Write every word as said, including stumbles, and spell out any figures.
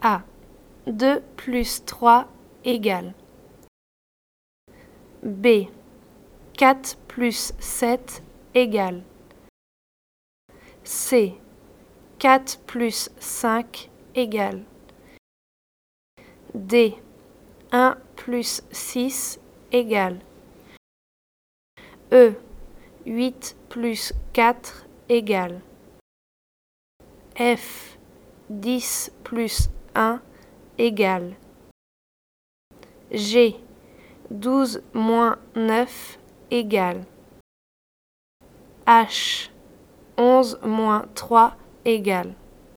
A. deux plus trois égale B. quatre plus sept égale C. quatre plus cinq égale D. un plus six égale E. huit plus quatre égale F. dix plus un égale G. douze moins neuf égale H. onze moins trois égale